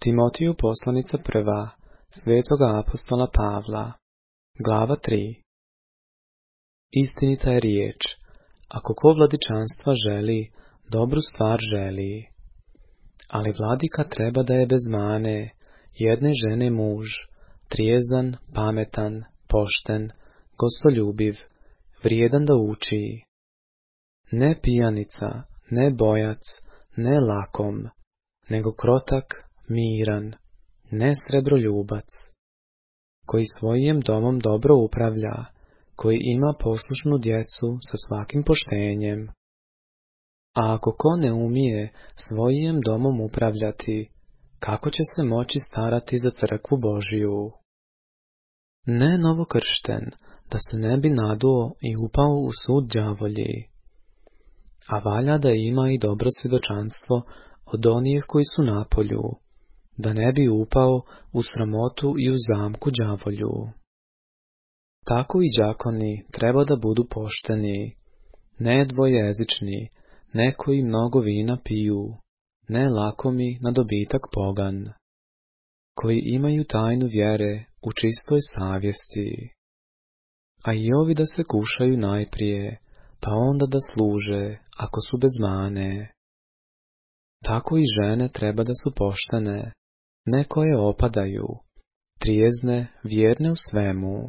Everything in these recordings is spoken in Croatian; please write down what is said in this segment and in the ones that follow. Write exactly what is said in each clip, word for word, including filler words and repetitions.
Timotiju poslanica prva, svetoga apostola Pavla, glava tri. Istinita je riječ, ako ko vladičanstva želi, dobru stvar želi. Ali vladika treba da je bez mane, jedne žene muž, trijezan, pametan, pošten, gostoljubiv, vrijedan da uči. Ne pijanica, ne bojac, ne lakom, nego krotak, miran, ne srebroljubac, koji svojim domom dobro upravlja, koji ima poslušnu djecu sa svakim poštenjem. A ako ko ne umije svojim domom upravljati, kako će se moći starati za crkvu Božiju? Ne novokršten, da se ne bi naduo i upao u sud đavolji. A valja da ima i dobro svjedočanstvo od onih koji su napolju, da ne bi upao u sramotu i u zamku đavolju. Tako i đakoni treba da budu pošteni, ne dvojezični, ne koji mnogo vina piju, ne lakomi na dobitak pogan, koji imaju tajnu vjere u čistoj savjesti. A i ovi da se kušaju najprije, pa onda da služe, ako su bez mane. Tako i žene treba da su poštene, ne koje opadaju, trijezne, vjerne u svemu.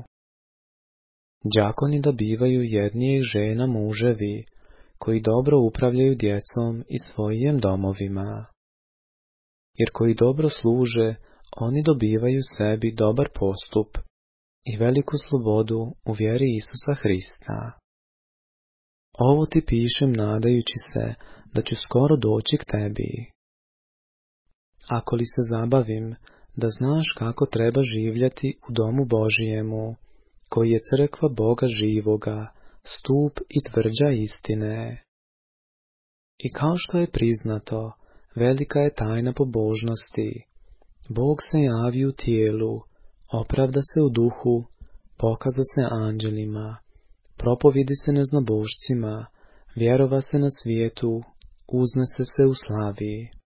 Đakoni da bivaju jednijih žena muževi, koji dobro upravljaju djecom i svojim domovima. Jer koji dobro služe, oni dobivaju sebi dobar postup i veliku slobodu u vjeri Isusa Hrista. Ovo ti pišem nadajući se da ću skoro doći k tebi. Ako li se zabavim, da znaš kako treba živjeti u domu Božijemu, koji je crkva Boga živoga, stup i tvrđa istine. I kao što je priznato, velika je tajna pobožnosti. Bog se javi u tijelu, opravda se u duhu, pokaza se anđelima, propovidi se neznabošcima, vjerova se na svijetu, uznese se u slavi.